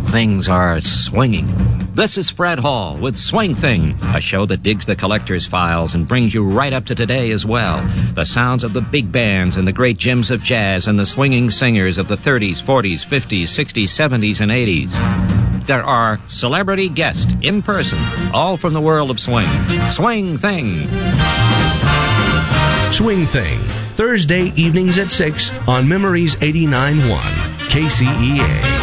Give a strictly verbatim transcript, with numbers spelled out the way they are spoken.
things are swinging. This is Fred Hall with Swing Thing, a show that digs the collector's files and brings you right up to today as well. The sounds of the big bands and the great gems of jazz and the swinging singers of the thirties, forties, fifties, sixties, seventies, and eighties. There are celebrity guests in person, all from the world of swing. Swing Thing. Swing Thing, Thursday evenings at six on Memories eighty-nine point one K C E A.